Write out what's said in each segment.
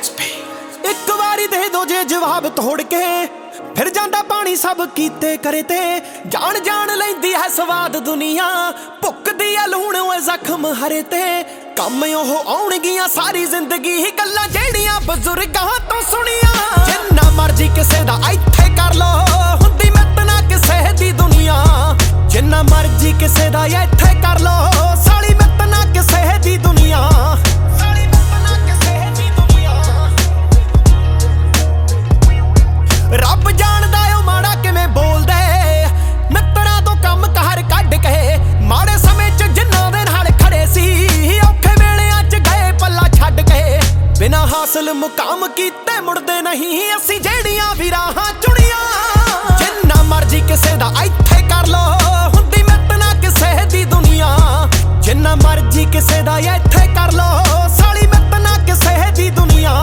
एक वारी दे दो जे जवाब तोड़ के फिर जांदा पानी सब कीते करे ते जान जान लैंदी है स्वाद दुनिया भुकदी है लूण ओए जख्म हरे ते कम ओह आउणगियां सारी जिंदगी ही गल्लां जेड़ियां बजुर्गां तो सुनिया जिन्ना मर्जी किसे दा इत्थे कर लो हुंदी मित ना किसे दी दुनिया जिन्ना मर्जी किसे दा इत्थे कर लो साली मित ना किसे दी दुनिया रब जानदा ओ माड़ा किवें बोलदे मित्तरां तो कम कहर कढ के माड़े समय च जिन्हां दे नाल खड़े सी औखे वेलेआं च गए पल्ला छड्ड के बिना हासिल मुकाम कीते मुड़दे नहीं असीं जेड़ियां भी राहां चुनियां जिन्ना मर्जी किसे दा इत्थे कर लो हुंदी मित ना किसे दी दुनिया जिन्ना मर्जी किसे दा इत्थे कर लो साली मित ना किसे दी दुनिया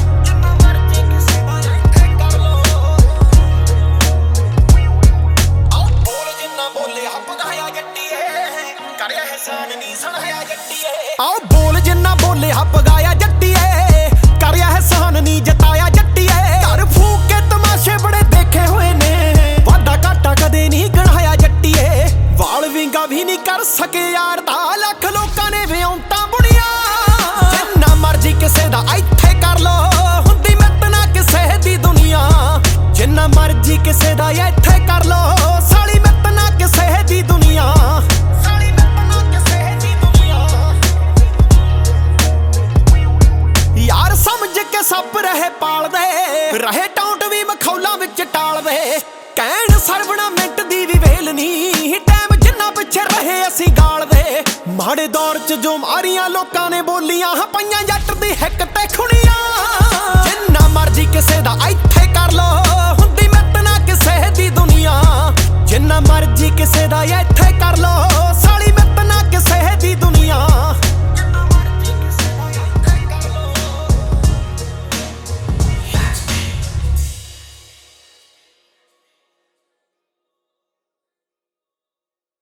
आओ बोल जिन्ना बोले पगाया जट्टीए करया एहसान नी जताया जट्टीए घर फूक के तमाशे बड़े देखे हुए ने वादा घाटा कदे नहीं गणाया जट्टीए वाल विंगा भी नहीं कर सके यार दा लख लोकां ने विआउंटा बुनिया जिन्ना मर्जी किसे दा इत्थे कर लो हुंदी मित ना किसे दी दुनिया जिन्ना मर्जी किसे दा इत्थे कर लो साली मित ना किसे दी दुनिया यार समझ के सप रहे पाल दे रहे टाउट भी मखौला विच टाल दे कहण सरवणा मिंट दी भी वेल नहीं टाइम जिन्ना पिछे रहे असीं गाल दे माड़े दौर च जो मारियां लोकां ने बोलियां पईयां जट दी हिक ते खुणियां जिन्ना मर्जी किसे दा इत्थे कर लो हुंदी मित ना किसे दी दुनिया जिन्ना मर्जी किसे दा